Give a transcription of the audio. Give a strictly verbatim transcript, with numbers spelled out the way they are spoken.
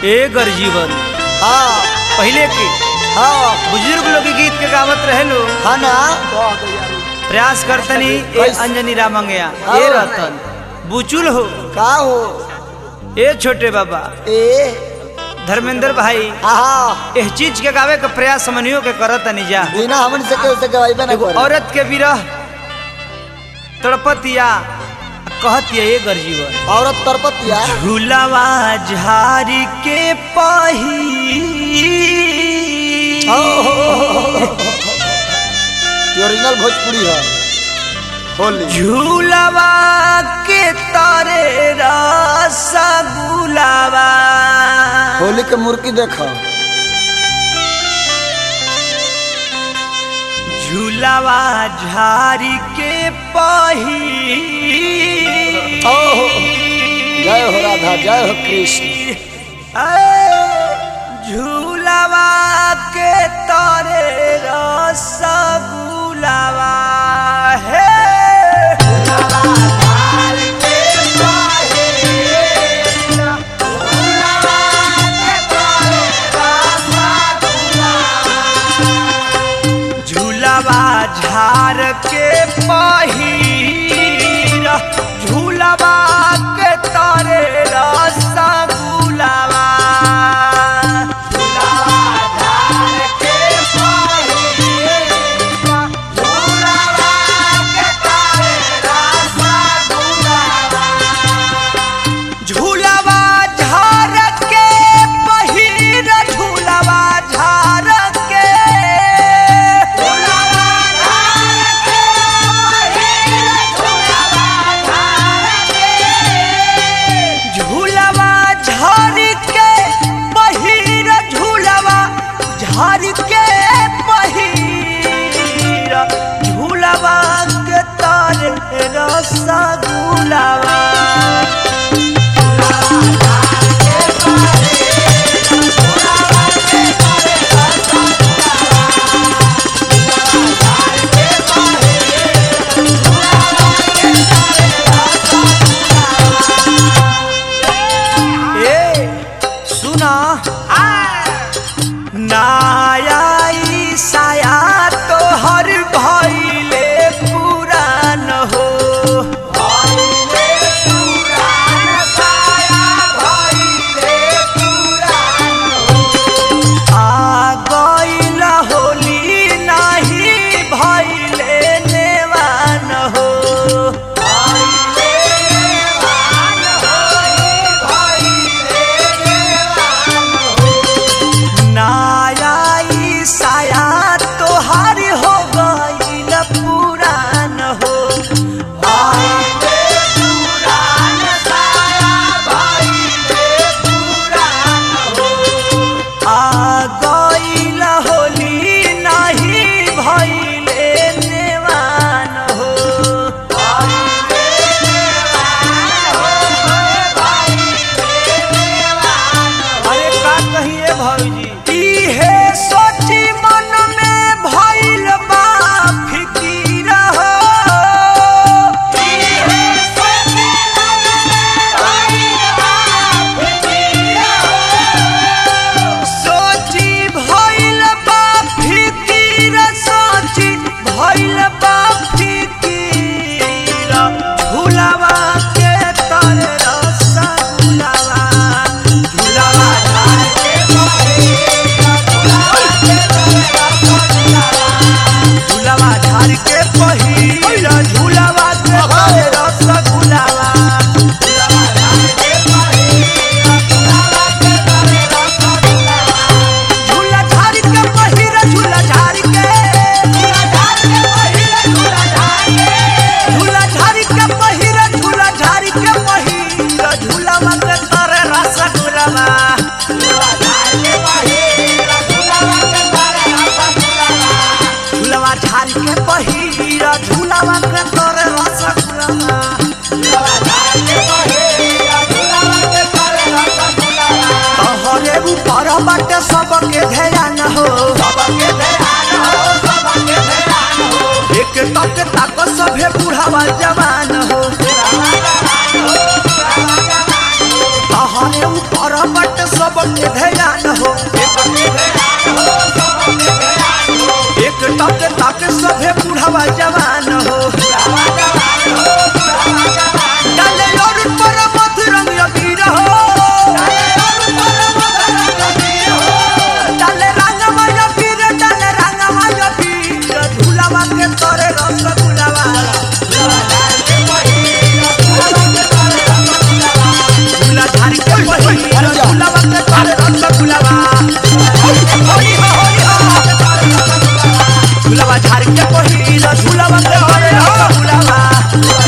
eager जीवन हाँ पहले के हाँ बुजुर्ग लोग गीत के गावत रहे लो हाँ ना प्रयास करतनी ए अंजनी रामंगया ए रतन बुचुल हो का हो ए छोटे बाबा ए धर्मेंद्र भाई हाँ इस चीज के गावे का प्रयास हमनियों के करत नहीं जा बिना हमन से के से गवाई बना एगो औरत के विरह तड़पतिया कहतिया ए गर जीवन औरत तरपतिया झूलावा झारी के पही ओरिजिनल भोजपुरी है होली झूलावा के तारे रसगुलावा होली के मुर्गी देखो झूलावा झारी के पही जय हो राधा जय हो कृष्ण झूलावा के तारे रसगुलावा है झार के पहिर झूलवा के तारे रसगुलावा झूलवा झार के पहिर झूलवा झार के झूलवा झार के पहिर झूलवा झार के पहिर झूलवा के तारे रसगुलावा बाटे सबके ध्यान हो सबके ध्यान हो सबके ध्यान हो एक तक तक सभे बुढ़ावा जवान हो तहरे ऊपर बाटे सबके बुढ़ावा जवान हो डाले और पर मत रंग अबीर हो डाले रंगवा अबीर डाले रंगवा अबीर झूलावा के तोरे रसगुल्लावा झूला झाड़ी के पहिल झूलावा के तोरे रसगुल्लावा झूलावा झाड़ी के पहिल झूलावा के तोरे रसगुल्लावा